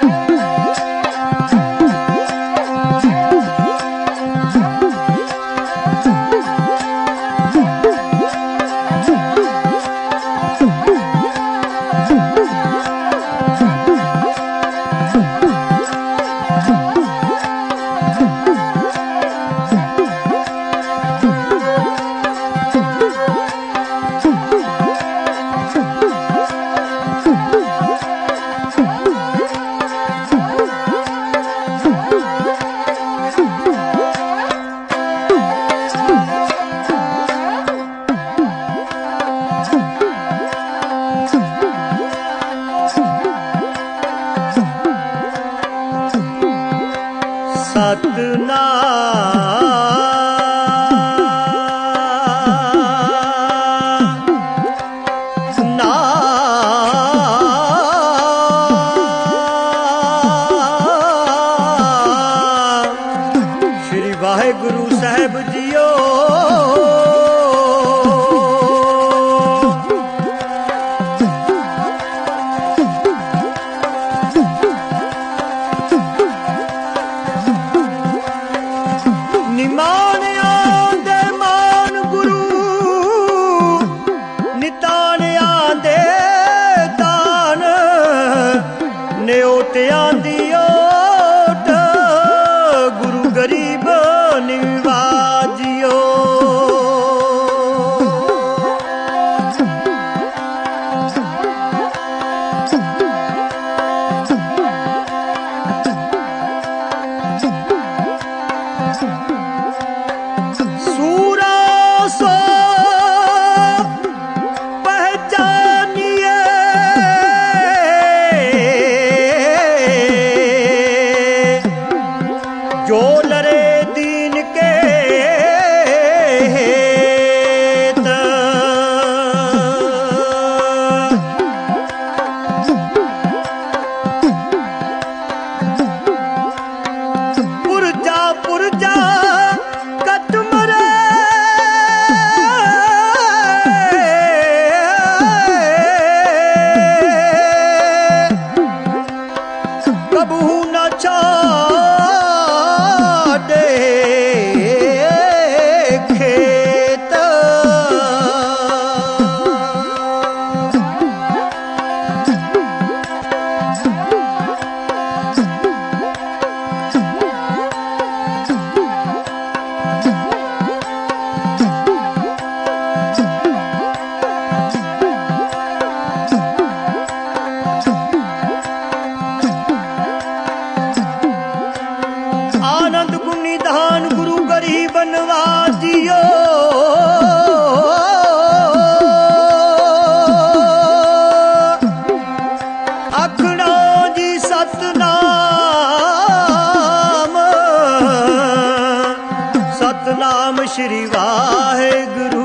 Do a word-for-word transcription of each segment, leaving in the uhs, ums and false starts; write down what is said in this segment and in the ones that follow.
श्री वाहेगुरु।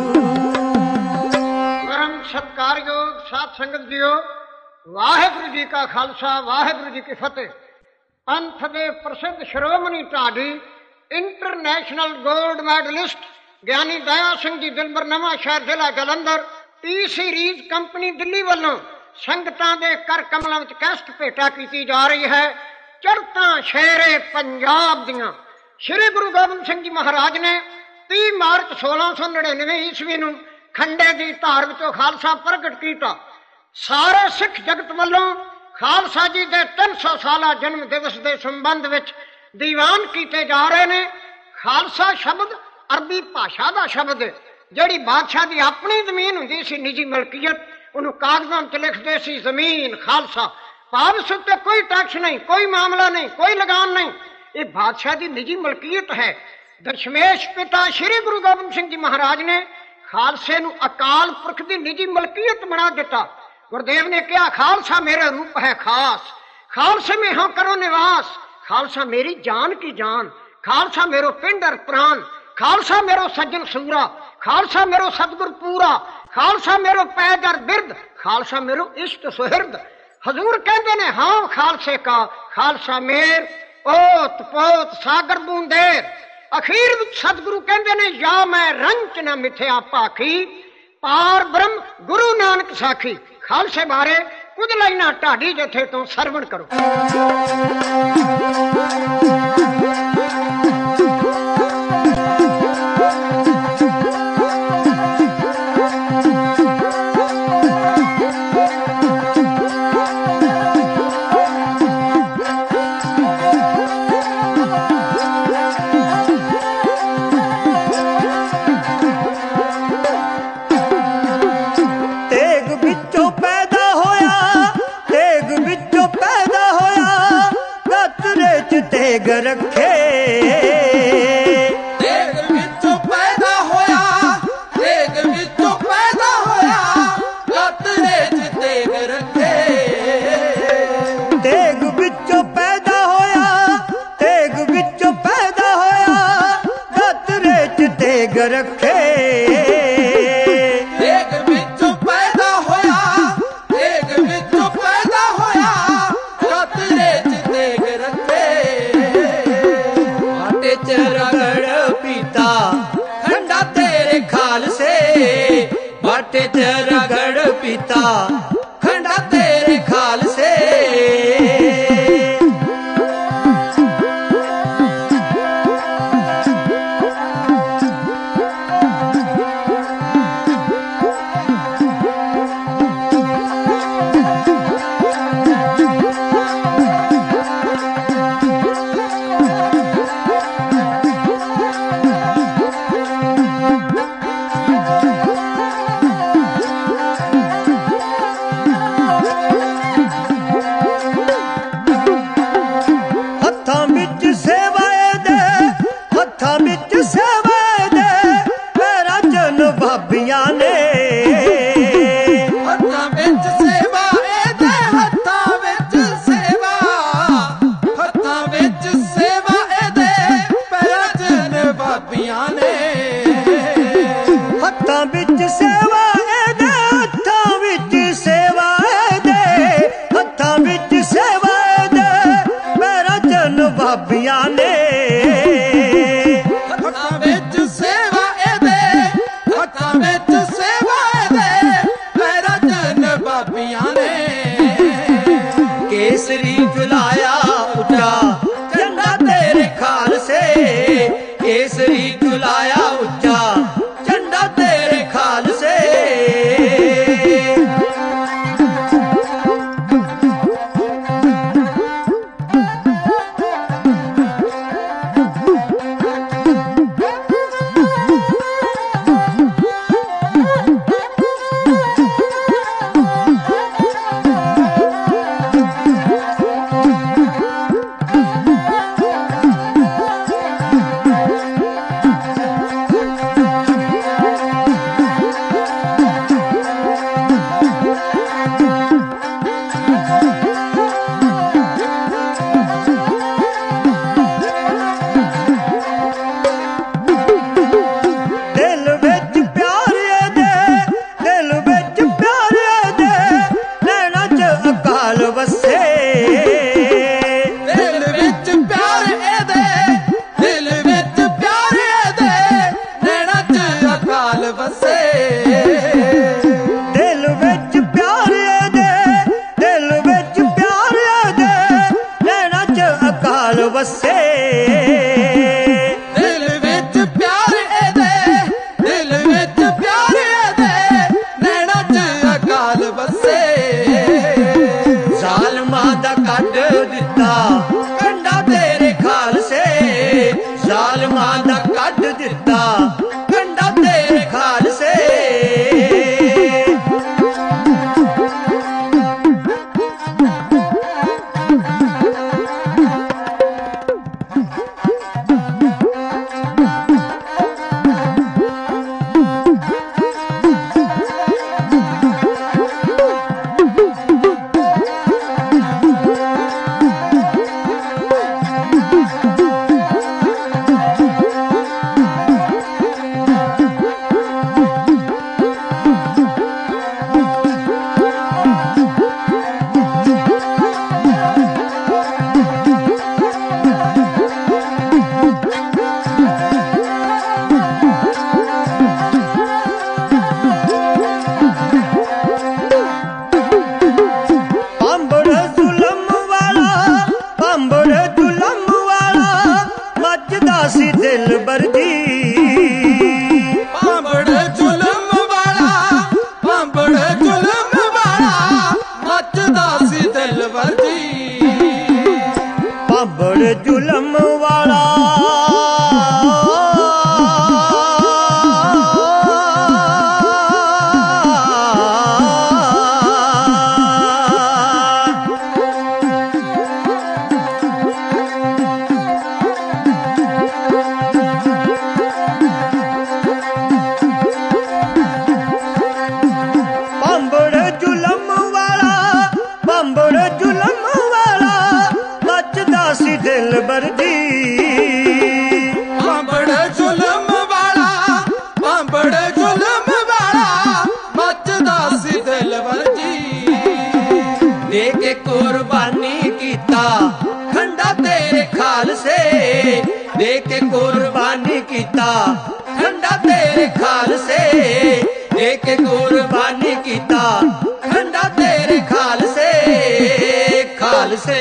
परम सत्कारयोग साध संगत जीओ, वाहेगुरु जी का खालसा वाहेगुरु जी की फतेह। पंथ दे प्रसिद्ध श्रोमणी ढाडी international gold medallist Giani Daya Singh ji Dilbar Nawanshahr ਜ਼ਿਲ੍ਹਾ Jalandhar T Series company Delhi ਵੱਲੋਂ ਸੰਗਤਾਂ ਦੇ ਕਰ ਕਮਲਾਂ ਵਿੱਚ ਕੈਸਟ ਭੇਟਾ ਕੀਤੀ ਜਾ ਰਹੀ ਹੈ। ਚੜ੍ਹਤਾਂ ਸ਼ੇਰੇ ਪੰਜਾਬ ਦੀਆਂ ਸ਼੍ਰੀ ਗੁਰੂ ਗੋਬਿੰਦ ਸਿੰਘ ਜੀ ਮਹਾਰਾਜ ਨੇ ਤੀਹ ਮਾਰਚ ਸੋਲਾਂ ਸੌ ਨੜਿਨਵੇਂ ਈਸਵੀ ਨੂੰ ਖੰਡੇ ਦੀ ਧਾਰ ਵਿੱਚੋਂ ਖਾਲਸਾ ਪ੍ਰਗਟ ਕੀਤਾ। ਸਾਰੇ ਸਿੱਖ ਜਗਤ ਵੱਲੋਂ ਖਾਲਸਾ ਜੀ ਦੇ ਤਿੰਨ ਸੌ ਸਾਲਾ ਜਨਮ ਦਿਵਸ ਦੇ ਸੰਬੰਧ ਵਿੱਚ ਦੀਵਾਨ ਕੀਤੇ ਜਾ ਰਹੇ ਨੇ। ਖਾਲਸਾ ਸ਼ਬਦ ਅਰਬੀ ਭਾਸ਼ਾ ਦਾ ਸ਼ਬਦ ਹੈ। ਜਿਹੜੀ ਬਾਦਸ਼ਾਹ ਦੀ ਆਪਣੀ ਜ਼ਮੀਨ ਹੁੰਦੀ ਸੀ ਨਿੱਜੀ ਮਲਕੀਅਤ, ਉਹਨੂੰ ਕਾਗਜ਼ਾਂ 'ਚ ਲਿਖਦੇ ਸੀ ਜ਼ਮੀਨ ਖਾਲਸਾ। ਭਾਵ ਇਸ ਉੱਤੇ ਕੋਈ ਟੈਕਸ ਨਹੀਂ, ਕੋਈ ਮਾਮਲਾ ਨਹੀਂ, ਕੋਈ ਲਗਾਨ ਨਹੀਂ। ਇਹ ਬਾਦਸ਼ਾਹ ਦੀ ਨਿੱਜੀ ਮਲਕੀਅਤ ਹੈ। ਦਸ਼ਮੇਸ਼ ਪਿਤਾ ਸ਼੍ਰੀ ਗੁਰੂ ਗੋਬਿੰਦ ਸਿੰਘ ਜੀ ਮਹਾਰਾਜ ਨੇ ਖਾਲਸੇ ਨੂੰ ਅਕਾਲ ਪੁਰਖ ਦੀ ਨਿੱਜੀ ਮਲਕੀਅਤ ਬਣਾ ਦਿੱਤਾ। ਗੁਰਦੇਵ ਨੇ ਕਿਹਾ ਖਾਲਸਾ ਮੇਰਾ ਰੂਪ ਹੈ ਖਾਸ, ਖਾਲਸੇ में हाँ करो निवास, खालसा मेरी जान की जान, खालसा मेरो पिंड और प्राण, खालसा मेरो सज्जन सूरा, खालसा मेरो सतगुर पूरा, खालसा मेरो पैज और बिरद, खालसा मेरो इष्ट सुहिरद। हजूर कहते ने हाँ खालसे का, खालसा मेर ओत पोत सागर बूंदेर। अखीर सतगुरु कहते ने या मैं रंच न मिथ्या पाखी, पार ब्रह्म गुरु नानक साखी। खालसे बारे ਕੁਝ ਲਾਈਨਾਂ ਢਾਡੀ ਜਥੇ ਤੋਂ ਸਰਵਣ ਕਰੋ। ਤੇਗ ਰੱਖੇ ਤੇਗ ਵਿੱਚੋਂ ਪੈਦਾ ਹੋਇਆ, ਤੇਗ ਵਿੱਚੋਂ ਪੈਦਾ ਹੋਇਆ, ਕਤਰੇ ਚ ਤੇਗ ਰੱਖੇ। ਤੇਗ ਵਿੱਚੋਂ ਪੈਦਾ ਹੋਇਆ, ਤੇਗ ਵਿੱਚੋਂ ਪੈਦਾ ਹੋਇਆ, ਕਤਰੇ ਚ ਤੇਗ ਰੱਖੇ। ਤੇਗ ਵਿੱਚੋਂ ਪੈਦਾ ਹੋਇਆ, ਤੇਗ ਵਿੱਚੋਂ ਪੈਦਾ ਹੋਇਆ, ਕਤਰੇ ਚ ਤੇਗ ਰੱਖੇ। ਚ ਰਗੜ ਪੀਤਾ ਠੰਡਾ ਤੇਰੇ ਖਾਲਸੇ, ਬਾਟੇ ਚ ਰਗੜ ਪੀਤਾ ਠੰਡਾ ਤੇਰੇ ਖਾਲਸੇ। ਬਾਬੀਆਂ ਨੇ ਹੱਥਾਂ ਵਿੱਚ ਸੇਵਾ ਇਹਦੇ, ਹੱਥਾਂ ਵਿੱਚ ਸੇਵਾ, ਹੱਥਾਂ ਵਿੱਚ ਸੇਵਾ ਇਹਦੇ, ਪੈਰਾਂ ਚ ਨਵਾਬੀਆਂ ਨੇ। ਹੱਥਾਂ ਵਿੱਚ ਸੇਵਾ ਇਹਦੇ, ਹੱਥਾਂ ਵਿੱਚ ਸੇਵਾ ਇਹਦੇ, ਹੱਥਾਂ ਵਿੱਚ ਸੇਵਾ ਇਹਦੇ, ਪੈਰਾਂ ਚ ਨਵਾਬੀਆਂ ਨੇ। ਹੱਥਾਂ ਵਿੱਚ ਸੇਵਾ ਇਹਦੇ, ਹੱਥਾਂ ਵਿੱਚ ਸੇਵਾ ਇਹਦੇ, ਪੈਰਾਂ ਚ ਨਵਾਬੀਆਂ ਨੇ। ਕੇਸਰੀ ਝੁਲਾਇਆ ਉੱਚਾ ਝੰਡਾ ਤੇਰੇ ਖਾਲਸੇ, ਕੇਸਰੀ ਝੁਲਾਇਆ ਉੱਚਾ ਝੰਡਾ ਤੇਰੇ ਖਾਲਸੇ। ਵਸੇ ਦਿਲ ਵਿੱਚ ਪਿਆਰ ਇਹਦੇ, ਦਿਲ ਵਿੱਚ ਪਿਆਰ ਇਹਦੇ, ਨੈਣਾਂ ਚ ਅਕਾਲ ਵਸੇ। ਜ਼ਾਲਮਾਂ ਦਾ ਕੱਢ ਦਿੱਤਾ ਕੰਡਾ ਤੇਰੇ ਖਾਲਸੇ, ਜ਼ਾਲਮਾਂ ਦਾ ਕੱਢ ਦਿੱਤਾ ਕੰਡਾ ਤੇਰੇ ਖਾਲਸੇ। Huh? ਬੰਬੜ ਜ਼ੁਲਮ ਵਾਲਾ दे के कुर्बानी कीता ठंडा तेरे खालसे दे के कुर्बानी कीता ठंडा तेरे खालसे खालसे।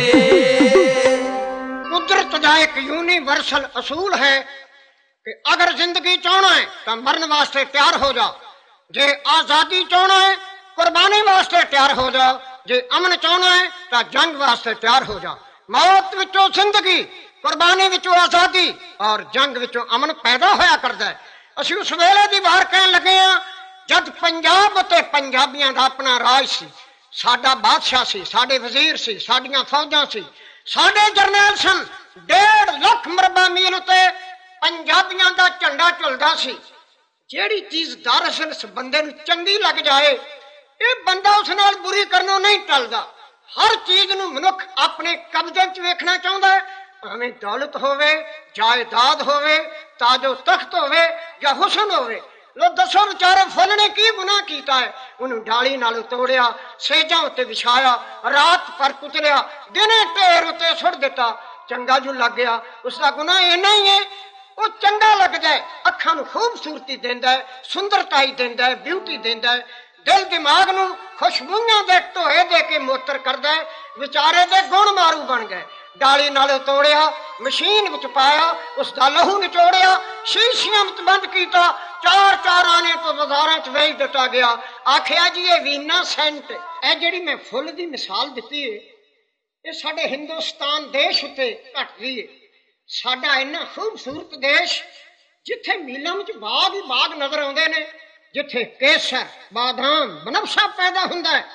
कुदरत का एक यूनिवर्सल असूल है कि अगर जिंदगी चाहना है तो मरन वास्ते तैयार हो जाओ, जे आजादी चाहना है कुर्बानी वास्ते तैयार हो जाओ, जे अमन चाहना है तो जंग वास्ते तैयार हो जाओ। मौत विचों जिंदगी, कुर्बानी विचों आजादी और जंग विचों अमन पैदा होया करदा है। असी उस वेले दी वार कहन लगे हां जद पंजाब ते पंजाबियां दा अपना राज सी, साडा बादशाह सी, साडे वजीर सी, साडियां फौजां सी, साडे जरनैल सन। डेढ़ लख मरबा मील उते पंजाबियां दा झंडा झुलदा सी। जेड़ी चीज दरअसल इस बंदे नूं चंगी लग जाए ये बंदा उस नाल बुरी करनों नहीं टलदा। हर चीज नूं मनुख अपने कब्जे च वेखना चाहुंदा है, भावें दौलत होवे, जायदाद होवे, ताजो तख्त होवे या हुसन होवे। लो दसो बेचारे फुल ने की गुनाह कीता है? उन्होंने डाली नाल तोड़िया, सेजा उत्ते विछाया, रात पर कुचलिया, दिने ढेर उत्ते सुट दिता, चंगा जो लग गया। उसका गुनाह इन्ना ही है वो चंगा लग जाए, अखां नूं खूबसूरती देंदा है, सुंदरताई देंदा है, ब्यूटी देंदा है, दिल दिमाग नूं खुशबूइयां दे ढोए दे के मोतर करदा है। विचारे दे गुण मारू बन गए। डाली नाल तोड़िया, मशीन विच पाया, उसका लहू निचोड़िया, शीशियां विच बंद कीता, चार चार आने तो बाजारां च वेच दिता गया। आखिया जी ये वीना सेंट ए जिहड़ी मैं फुल दी मिसाल दिती है ये साडे हिंदुस्तान देश उत्ते घटदी है। साडा इन्ना खूबसूरत देश जिथे मीलां विच बाग ही बाग नजर आउंदे ने, जिथे केसर, बादाम, बनफशा पैदा हुंदा है।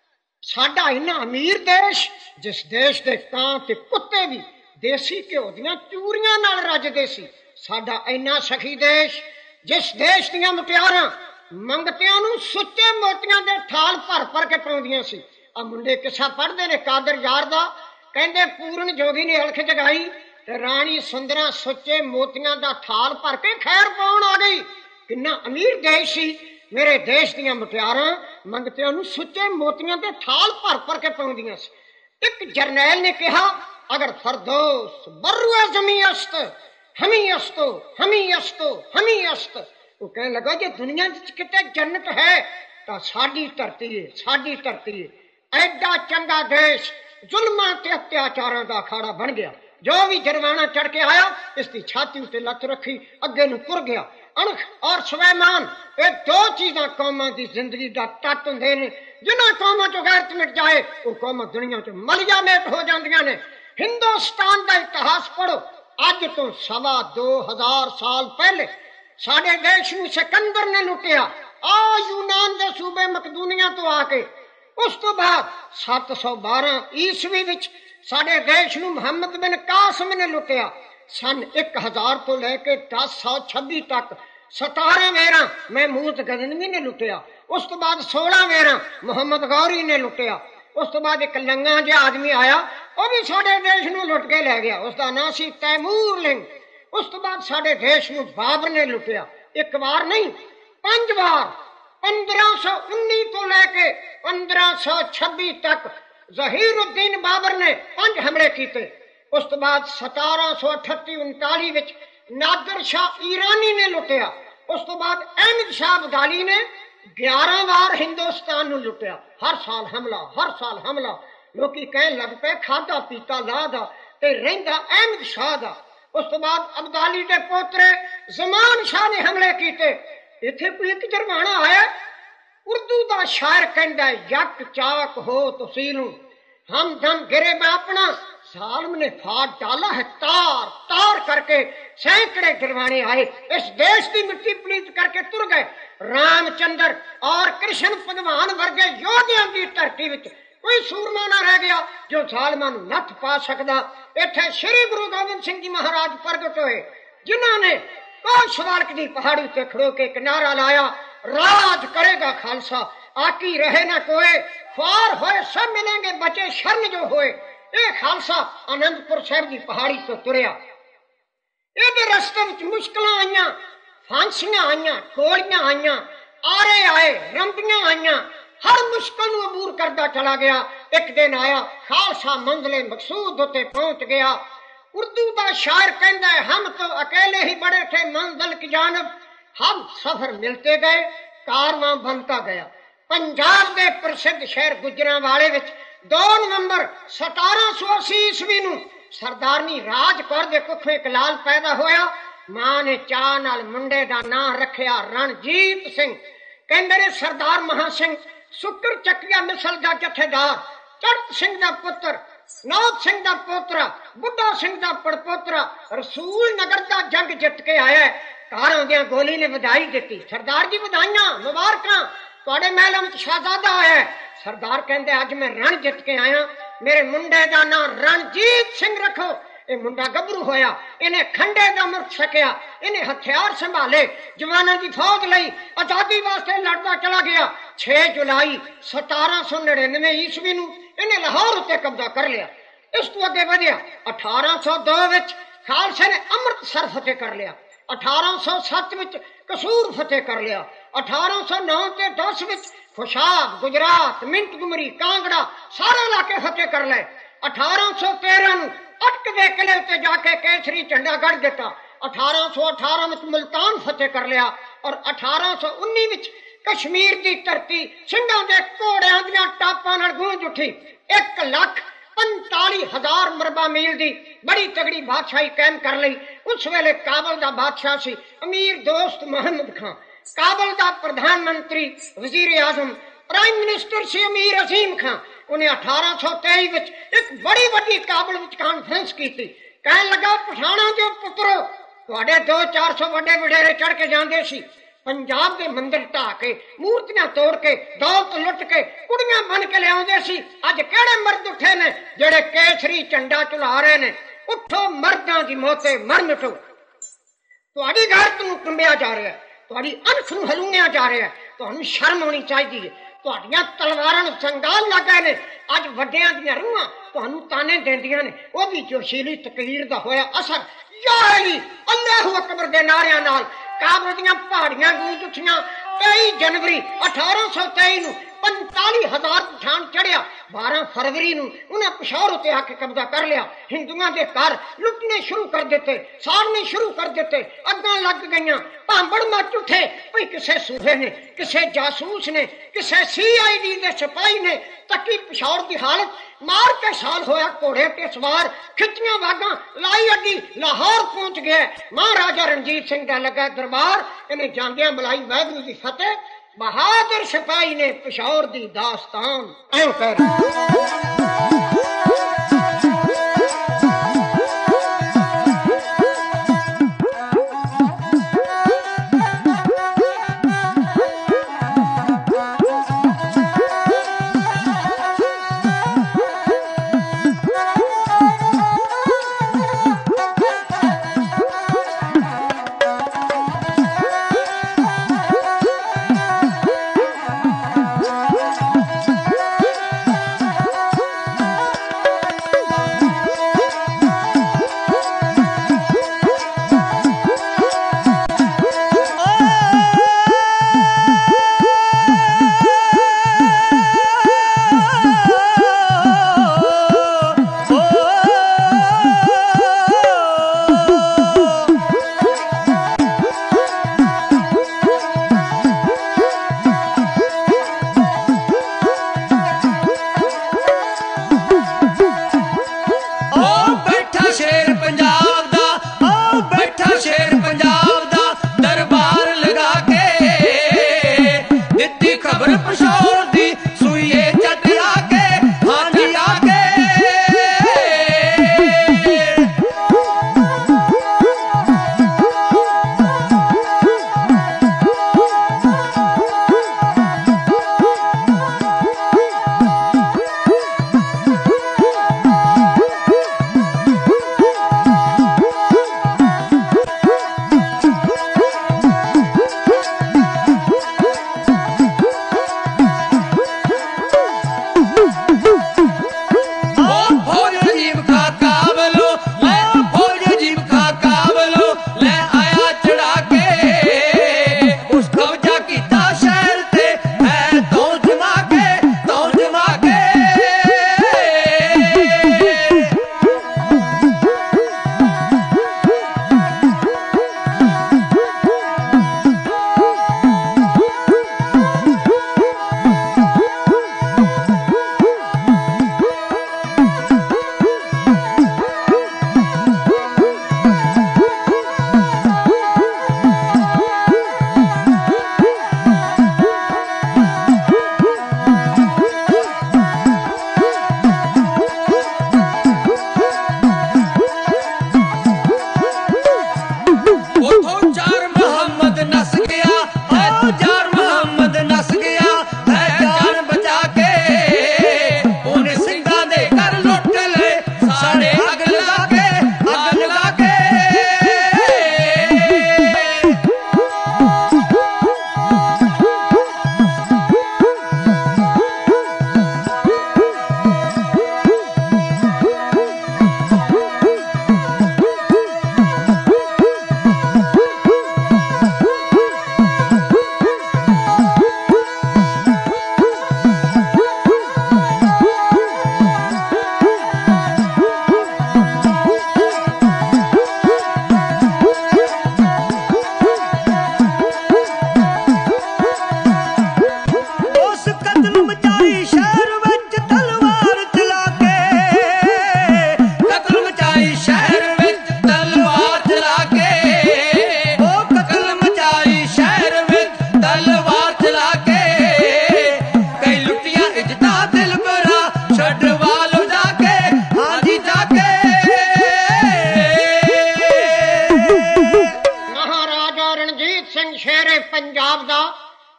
साडा इन्ना अमीर देश जिस देश दे कां ते कुत्ते भी देसी घ्यो दियां चूरियां नाल रजदे सी। साडा इन्ना सखी देश जिस देश दियां मुटियारां मंगतियां नूं सुच्चे मोतियां दे थाल भर भर के पाउंदियां सी। आ मुंडे किस्सा पढ़दे ने कादर यार दा, कहंदे पूरन जोगी ने अलख जगाई ते रानी सुंदरा सुच्चे मोतियां दा थाल भर के खैर पाउण आ गई। किन्ना अमीर देश सी। मेरे देश दियां मुटियारां मंगतियां नूं सुच्चे मोतियां दे थाल भर भर के पाउंदियां सी। एक जरनैल ने कहा अगर फरदौस बर्रुआ जमी अस्त हमी अस्तो हमी अस्तो हमी अस्त। वो कहने लगा जे दुनिया किते जन्नत है तो साडी धरती है, साडी धरती है। एडा चंगा देश जुल्मां ते अत्याचारां दा अखाड़ा बन गया। जो भी जरवाना चढ़ के आया इसकी छाती उत्ते लत रखी, अगे नूं तुर गया। अणख और स्वैमान ये दो चीजां कौमां दी जिंदगी दा तट हुंदे ने। जिन्हां कौमां चों गैरत मिट जाए वो कौमां दुनिया च मलिया मेट हो जांदियां ने। हिंदुस्तान दा इतिहास पढ़ो, अज तो सवा दो हजार साल पहले साडे देश नूं सिकंदर ने लुटिया। आ यूनान दे सूबे मकदूनिया तो आके उस तो बाद सत्त सौ बारह ईस्वी विच साडे देश नूं मुहम्मद बिन कासिम ने लुटिया। सन एक हजार तो लैके दस सौ छब्बी तक सतारह वेरा महमूद गजनवी ने लुटिया। उस तो बाद सोलह वेरा मुहम्मद गौरी ने लुटिया। उस तो बाद एक लंगा जिहा आदमी आया वह भी साडे देश नूं लुट के लै गया, उसका नाम सी तैमूर लिंग। उस तो बाद साडे देश नूं बाबर ने लुटिया। एक बार नहीं पंज बार पंद्रह सौ उन्नी तो लैके पंद्रह सौ छब्बी तक जहीरुद्दीन बाबर ने पंज हमले किए। उस तो बाद सतारह सौ अठत्ती उनताली विच नादर शाह ईरानी ने लुटिया। उस तो बाद अहमद शाह अब्दाली ने ग्यारह बार हिंदुस्तान नूं लुटिया। हर साल हमला, हर साल हमला। लोकी कहन लग पे खादा पीता ला दा ते रहिंदा अहमद शाह दा। उस तो बाद अब्दाली दे पोतरे जमान शाह ने हमले किए। इत्थे कोई एक जरवाना आया उर्दू दा शायर कहंदा यक चाक हो तुसीलू हम दम गिरे मैं अपना जालिम ने फाड़ डाला है तार तार करके सैकड़े गिरवाने आए, इस देश की मिट्टी पलीत करके तुर गए। रामचंद्र और कृष्ण भगवान वर्गे योधियां की धरती विच कोई सूरमा ना रह गया जो जालिमां नूं नत्थ पा सकदा। इत्थे श्री गुरु गोबिंद सिंह जी महाराज प्रगट होए, जिन्होंने कोशवालक की पहाड़ी ते खड़ो के किनारा लाया, राज करेगा खालसा, आकी रहे न कोई, ख्वार होए सब मिलेंगे, बचे शरण जो होए। ये खालसा आनंदपुर साहब की पहाड़ी तो तुरया। ये रस्ते में मुश्किल आईया, फांसियां आईया, गोलियां आईया, आरे आए, रंबियां आईया, हर मुश्किल नूं अबूर करता चला गया। एक दिन आया खालसा मंजिले मकसूद उत्ते पहुंच गया। उर्दू का शायर कहता है, हम तो अकेले ही बड़े थे मंजिल की जानब, हम सफर मिलते गए, कारवां बनता गया। पंजाब के प्रसिद्ध शहर गुजरांवाले विच दो नवंबर सतारह सौ अस्सी ईस्वी नूं सरदारनी राज कौर दे कुखों एक लाल पैदा होया। मां ने चाह नाल मुंडे दा नां रखिया रणजीत सिंह। कहंदे ने सरदार महा सिंह सुकर चकिया मिसल दा जथेदार, चढ़त सिंह दा पुत्र, नौत सिंह दा पोतरा, बुढ़ा सिंह दा पड़पोतरा रसूल नगर दा जंग जित के आया। घर आउंदियां गोली ने बधाई दी, सरदार जी बधाइयां मुबारकां, तुहाडे महल विच शहजादा आया है। सरदार कहंदे अज मैं रण जित के आया, मेरे मुंडे दा नां रणजीत सिंह रखो। ये मुंडा गभरू होया, इन्हें खंडे दा मुर्ख छकिया, इन्हें हथियार संभाले, जवानां दी फौज लई आजादी वास्ते लड़दा चला गया। छे जुलाई सतारह सौ नड़िनवे ईस्वी नूं इन्हें लाहौर उत्ते कब्जा कर लिया। इस तो अगे वधिया अठारह सौ दो विच खालसे ने अमृतसर फतेह कर लिया। अठारह सौ सत्त विच कसूर फतेह कर लिया। अठारह सौ नौ ते दस विच खुशाब, गुजरात, मिंटगुमरी, कांगड़ा सारे इलाके फतेह कर ले। अठारह सौ तेरह नूं अटक दे किले उत्ते जाके केसरी झंडा गड़ दिता। अठारह सौ अठारह विच मुल्तान फतेह कर लिया और अठारह सौ उन्नी विच कश्मीर की धरती सिंघां दे घोड़ियां दियां टापां नाल गूंज उठी। एक लख पंताली हजार मरबा मील दी बड़ी तगड़ी बादशाही कायम कर ली। उस वेले काबल दा बादशाह सी अमीर दोस्त मोहम्मद खां, काबल दा प्रधानमंत्री वजीर आजम प्राइम मिनिस्टर सी अमीर अजीम खां। उन्हें अठारह सौ तेई विच एक बड़ी वड्डी काबल विच कॉन्फ्रेंस की, कहन लगा पठाणा दे पुत्रो, तुहाडे दो चार सौ वड्डे वडेरे चढ़ के जांदे सी, पंजाब के मंदिर ढा के, मूर्तियां तोड़ के, दौलत लुट के, कुड़ियां बन के लियाउंदे सी। अज किहड़े मर्द उठे ने जेड़े केसरी झंडा चुला रहे ने? उठो मर्दां दी मौते मर मिटो। तुहाडी गैरत नूं टुंबिया जा रहा है, तुहाडी अनख नूं हलूणिया जा रहा है, तुहानूं शर्म होनी चाहिदी है। तुहाडीआं तलवारां नूं संगाल लग गए ने। अज वड्डिआं दीआं रूहां तुहानूं ताने देंदियां ने। ओह भी जोशीली तकरीर दा होया असर या अली अल्लाहू अकबर दे नारियां नाल काबल दीआं पहाड़ियां गूंज उठियां। तेई जनवरी अठारह सौ तेई नूं पंताली हजार पठान चढ़िया। बारह फरवरी नूं उन्हें पिशौर उत्ते आके कब्जा कर लिया। हिंदुआं दे घर लुटने शुरू कर दिते, साड़ने शुरू कर दिते, अग्गां लग गईयां, भांबड़ मच उठे। भई किसे सूबे ने, किसे जासूस ने, किसे सी आई डी दे सिपाही ने तकी पिशौर की हालत मार के साल होया घोड़े ते सवार खिच्चियां वागां लाई अड्डी लाहौर पहुंच गया। महाराजा रणजीत सिंह का लगा दरबार। इन्हें जांदियां बुलाई वाहगुरू की फतेह। बहादुर सिपाही ने पिशौर दी दास्तान ऐं कर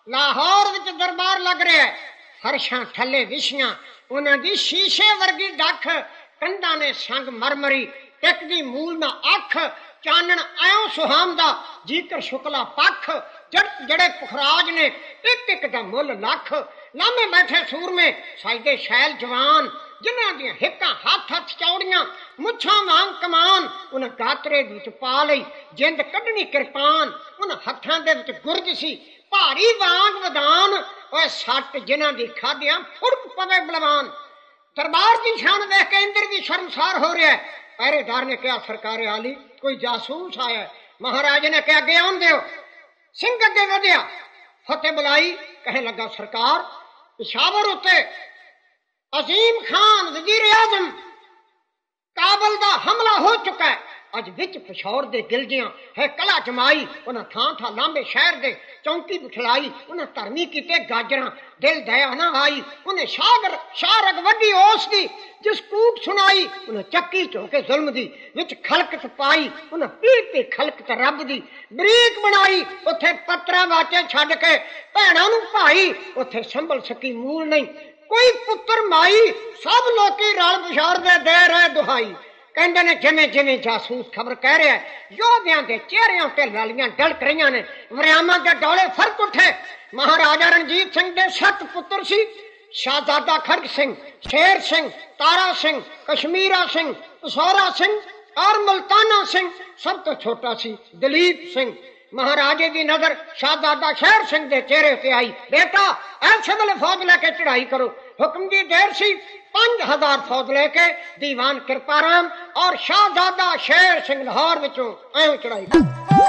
ਲਾਹੌਰ ਵਿੱਚ ਦਰਬਾਰ ਲੱਗ ਰਿਹਾ, ਫਰਸ਼ਾਂ ਥੱਲੇ ਵਿਛੀਆਂ ਉਹਨਾਂ ਦੀ ਸ਼ੀਸ਼ੇ ਵਰਗੀ ਡੱਖ, ਕੰਧਾਂ ਨੇ ਸੰਗ ਮਰਮਰੀ, ਟਿਕਦੀ ਮੂਲ ਨਾ ਅੱਖ, ਚਾਨਣ ਐਉਂ ਸੁਹਾਮਦਾ ਜੀਕਰ ਸ਼ੁਕਲਾ ਪੱਖ, ਜੜ ਜੜੇ ਪੁਖਰਾਜ ਨੇ ਇੱਕ ਇੱਕ ਦਾ ਮੁੱਲ ਲੱਖ, ਲਾਮੇ ਬੈਠੇ ਸੂਰਮੇ ਸਾਜਦੇ ਸ਼ੈਲ ਜਵਾਨ, ਜਿਨ੍ਹਾਂ ਦੀਆਂ ਹਿੱਕਾਂ ਹੱਥ ਹੱਥ ਚੌੜੀਆਂ, ਮੁੱਛਾਂ ਵਾਂਗ ਕਮਾਨ, ਉਹਨਾਂ ਗਾਤਰੇ ਵਿੱਚ ਪਾ ਲਈ ਜਿੰਦ ਕੱਢਣੀ ਕਿਰਪਾਨ, ਉਹਨਾਂ ਹੱਥਾਂ ਦੇ ਵਿੱਚ ਗੁਰਜ ਸੀ ਭਾਰੀ ਵਾਂਗ ਵਦਾਨ, ਓਏ ਸੱਟ ਜਿਨ੍ਹਾਂ ਦੀ ਖਾਦਿਆਂ ਫੁੜਕ ਪਵੇ ਬਲਵਾਨ। ਦਰਬਾਰ ਦੀ ਸ਼ਾਨ ਵੇਖ ਕੇ ਇੰਦਰ ਵੀ ਸ਼ਰਮਸਾਰ ਹੋ ਰਿਹਾ। ਪਹਿਰੇਦਾਰ ਨੇ ਕਿਹਾ ਸਰਕਾਰੇ ਆਲੀ ਕੋਈ ਜਾਸੂਸ ਆਇਆ। ਮਹਾਰਾਜ ਨੇ ਕਿਹਾ ਅੱਗੇ ਆਉਣ ਦਿਓ। ਸਿੰਘ ਅੱਗੇ ਵਧਿਆ, ਫਤਿਹ ਬੁਲਾਈ, ਕਹਿਣ ਲੱਗਾ ਸਰਕਾਰ ਪਿਸ਼ਾਵਰ ਉੱਤੇ ਅਜ਼ੀਮ ਖਾਨ ਵਜ਼ੀਰ ਆਜ਼ਮ ਕਾਬਲ ਦਾ ਹਮਲਾ ਹੋ ਚੁੱਕਾ ਹੈ। ਅੱਜ ਵਿੱਚ ਪਿਸ਼ੌਰ ਦੇ ਗਿਲਜਿਆਂ ਹੈ ਕਲਾ ਜਮਾਈ, ਉਹਨਾਂ ਥਾਂ ਥਾਂ ਲਾਂਬੇ ਸ਼ਹਿਰ ਦੇ ਚੌਂਕੀ ਬਿਠਲਾਈ, ਉਹਨਾਂ ਧਰਮੀ ਕੀਤੇ ਗਾਜਰਾਂ, ਦਿਲ ਦਇਆ ਨਾ ਆਈ, ਉਹਨੇ ਸ਼ਾਗਰ ਸ਼ਾਰਗ ਵੱਡੀ ਉਸ ਦੀ ਜਿਸ ਕੂਕ ਸੁਣਾਈ, ਉਹਨੇ ਚੱਕੀ ਝੋਕੇ ਜ਼ੁਲਮ ਦੀ ਵਿੱਚ ਖਲਕਤ ਪਾਈ, ਉਹਨਾਂ ਪੀ ਪੀ ਖਲਕਤ ਰੱਬ ਦੀ ਬਰੀਕ ਬਣਾਈ, ਉੱਥੇ ਪੱਤਰਾ ਵਾਚੇ ਛੱਡ ਕੇ ਭੈਣਾਂ ਨੂੰ ਭਾਈ, ਉੱਥੇ ਸੰਭਲ ਸਕੀ ਮੂਲ ਨਹੀਂ ਕੋਈ ਪੁੱਤਰ ਮਾਈ, ਸਭ ਲੋਕੀ ਰਲ ਪਿਸ਼ੌਰ ਦੇ ਦੇ ਰਹੇ ਦੁਹਾਈ। ਕਹਿੰਦੇ ਨੇ ਜਿਵੇਂ ਜਿਵੇਂ ਜਾਸੂਸ ਖਬਰ ਕਹਿ ਰਿਹਾ, ਯੋਧਿਆਂ ਦੇ ਚਿਹਰਿਆਂ ਤੇ ਲਾਲੀਆਂ ਡਲਕ ਰਹੀਆਂ ਨੇ, ਵਰਿਆਮਾਂ ਦੇ ਡੋਲੇ ਫਰਕ ਉੱਠੇ। ਮਹਾਰਾਜਾ ਰਣਜੀਤ ਸਿੰਘ ਦੇ ਸੱਤ ਪੁੱਤਰ ਸੀ, ਸ਼ਾਹਜ਼ਾਦਾ ਖੜਗ ਸਿੰਘ, ਸ਼ੇਰ ਸਿੰਘ, ਤਾਰਾ ਸਿੰਘ, ਕਸ਼ਮੀਰਾ ਸਿੰਘ, ਪਸੌਰਾ ਸਿੰਘ ਔਰ ਮੁਲਤਾਨਾ ਸਿੰਘ। ਸਭ ਤੋਂ ਛੋਟਾ ਸੀ ਦਲੀਪ ਸਿੰਘ। ਮਹਾਰਾਜੇ ਦੀ ਨਜ਼ਰ ਸ਼ਾਹਜ਼ਾਦਾ ਸ਼ੇਰ ਸਿੰਘ ਦੇ ਚਿਹਰੇ ਤੇ ਆਈ, ਬੇਟਾ ਐਸੇ ਵੇਲੇ ਫੌਜ ਲੈ ਕੇ ਚੜਾਈ ਕਰੋ। ਹੁਕਮ ਦੀ ਦੇਰ ਸੀ, ਪੰਜ ਹਜ਼ਾਰ ਫੌਜ ਲੈ ਕੇ ਦੀਵਾਨ ਕਿਰਪਾਰਾਮ ਔਰ ਸ਼ਾਹਜ਼ਾਦਾ ਸ਼ੇਰ ਸਿੰਘ ਲਾਹੌਰ ਵਿੱਚੋਂ ਐਵੇਂ ਚੜਾਈ ਕਰੋ।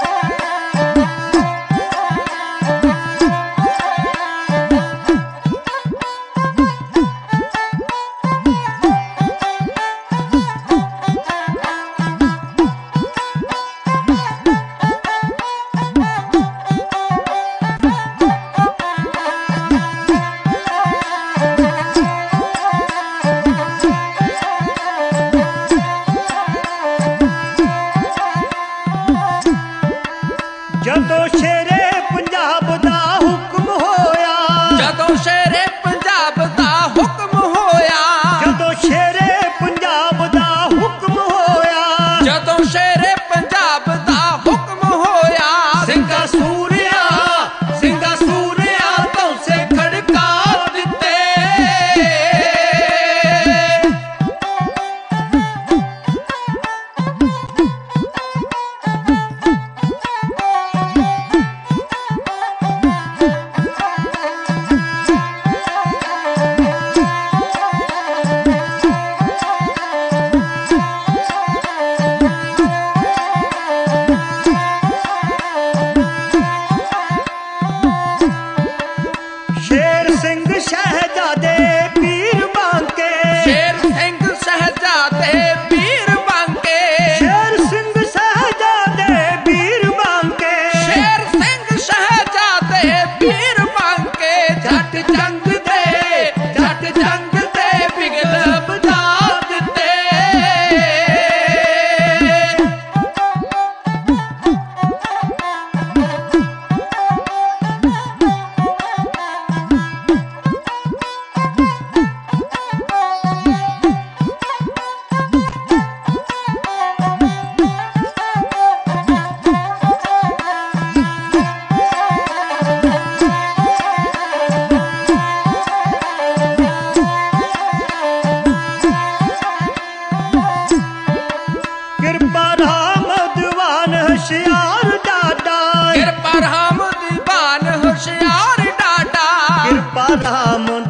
ਜਦੋਂ ਸ਼ੇਰੇ ਪੰਜਾਬ ਦਾ ਹੁਕਮ ਹੋਇਆ, ਜਦੋਂ ਸ਼ੇਰੇ ਪੰਜਾਬ ਦਾ ਹੁਕਮ ਹੋਇਆ, ਜਦੋਂ ਸ਼ੇਰੇ ਪੰਜਾਬ ਦਾ ਹੁਕਮ ਹੋਇਆ, ਜਦੋਂ ਸ਼ੇਰੇ ਪੰਜਾਬ ਦਾ ਹੁਕਮ ਹੋਇਆ, ਸਿੰਘਾ ਸੂਰਿਆ ਸਿੰਘਾ ਸੂਰਿਆ ਧੌਂਸੇ ਖੜਕਾ ਦਿੱਤੇ। ਸ਼ੇਰ ਸਿੰਘ ਸ਼ਹਿਜ਼ਾਦੇ ਪੀਰ ਬਾਂਕੇ, ਸ਼ੇਰ ਸਿੰਘ ਸ਼ਹਿਜ਼ਾਦੇ ਪੀਰ ਬਾਂਕੇ, ਸ਼ੇਰ ਸਿੰਘ ਸ਼ਹਿਜ਼ਾਦੇ ਪੀਰ ਬਾਂਕੇ, ਸ਼ੇਰ ਸਿੰਘ ਸ਼ਹਿਜ਼ਾਦੇ ਪੀਰ ਬਾਂਕੇ, ਜੱਟ ਜੰਗ ਦੇ ਜੱਟ ਜੰਗ ਦੇ ਬਿਗਲ ਬਜਾ ਦਿੱਤੇ। ਕਿਰਪਾ ਰਾਮ ਦੀਵਾਨ ਹੁਸ਼ਿਆਰ ਡਾਡਾ, ਕਿਰਪਾ ਰਾਮ ਦੀਵਾਨ ਹੁਸ਼ਿਆਰ ਡਾਡਾ, ਕਿਰਪਾ ਰਾਮ